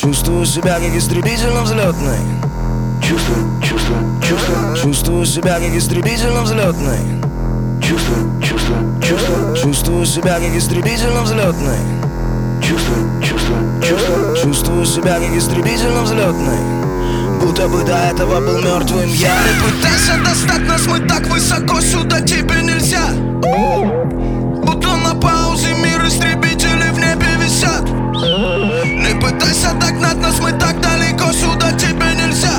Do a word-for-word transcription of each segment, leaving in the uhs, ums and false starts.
Чувствую себя как истребитель на взлетной. Чувствую, чувствую, чувствую. Чувствую себя как истребитель на взлетной. Чувствую, чувствую, чувствую. Чувствую себя как истребитель на взлетной. Чувствую, чувствую, чувствую. Чувствую себя как истребитель на взлетной. Будто бы до этого был мертвым я. Не пытайся достать нас, мы так высоко, сюда тебе нельзя. Будто на паузе мир, истребители в небе висят. Не пытайся догнать нас, мы так далеко, сюда тебе нельзя.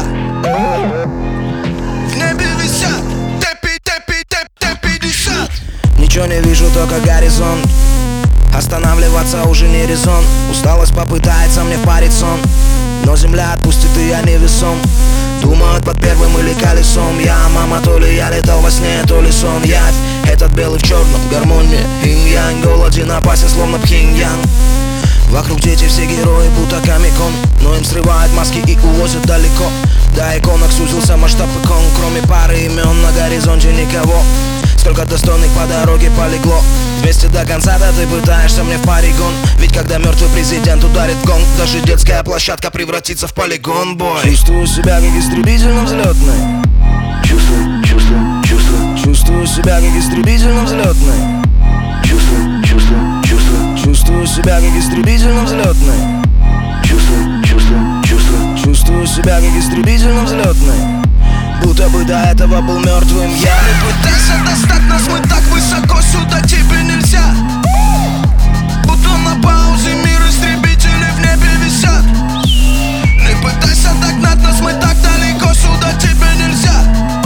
В небе висят Т пятьдесят. Ничего не вижу, только горизонт. Останавливаться уже не резон. Усталость попытается мне впарить сон, но земля отпустит, и я невесом. Думают под первым или колесом. Я, мама, то ли я летал во сне, то ли сон. Явь, этот белый в черном, гармония инь-янь. Голоден, опасен, словно пхинь-ян. Вокруг дети, все герои, будто комикон, но им срывают маски и увозят далеко. До иконок сузился масштаб икон. Кроме пары имен на горизонте никого. Сколько достойных по дороге полегло. Вместе до конца, да ты пытаешься мне в паригон. Ведь когда мертвый президент ударит в гонг, даже детская площадка превратится в полигон, бой. Чувствую себя как истребитель на взлетной. Чувствую, чувствую, чувствую. Чувствую себя как истребитель на взлетной. Чувствую, чувствую, чувствую. Чувствую себя как истребитель на взлетной. Чувствую, чувствую, чувствую. Чувствую себя как истребитель на взлетной. Будто бы до этого был мертвым я. Не пытайся достать нас, мы так высоко, сюда тебе нельзя. Будто на паузе мир, истребители в небе висят. Не пытайся догнать нас, мы так далеко, сюда тебе нельзя.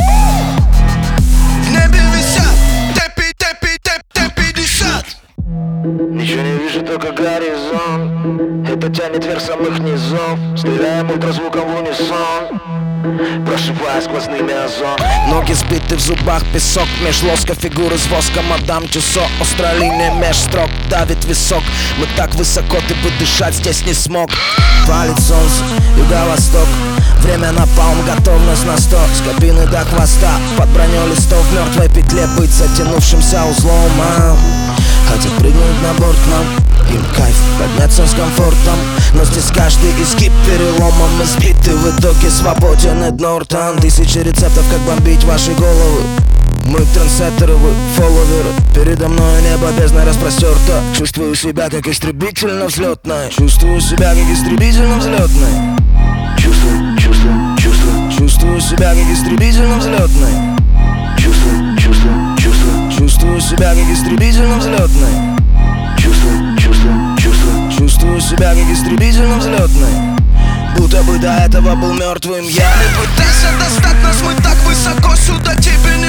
В небе висят Т пятьдесят. Ничего не вижу, только горизонт. Это тянет вверх самых низов. Стреляем ультразвуком в унисон, прошивая сквозными озон. Ноги сбиты, в зубах песок. Меж лоска фигуры с воска мадам Тюссо. Острая линия меж строк, давит висок. Мы так высоко, ты бы дышать здесь не смог. Палит солнце, юго-восток. Время напалм, готовность на сто. С кабины до хвоста, под броней листов. В мертвой петле быть затянувшимся узлом. а? Хотят прыгнуть на борт к нам, им кайф подняться с комфортом. Но здесь каждый изгиб переломом избиты. В итоге свободен Эд Нортон. Тысячи рецептов, как бомбить ваши головы. Мы трендсеттеры, вы фолловеры. Передо мной небо бездна распростерто. Чувствую себя как истребитель на взлетной. Чувствую себя как истребитель на взлетной. Чувствую, чувствую, чувствую. Чувствую себя как истребитель на взлетной. Чувствую, чувствую, чувствую. Чувствую себя как истребитель на взлетной. Чувствую, чувствую, чувствую. Чувствую себя как истребитель на взлетной. Будто бы до этого был мертвым я. Не пытайся достать нас, мы так высоко, сюда тебе нельзя.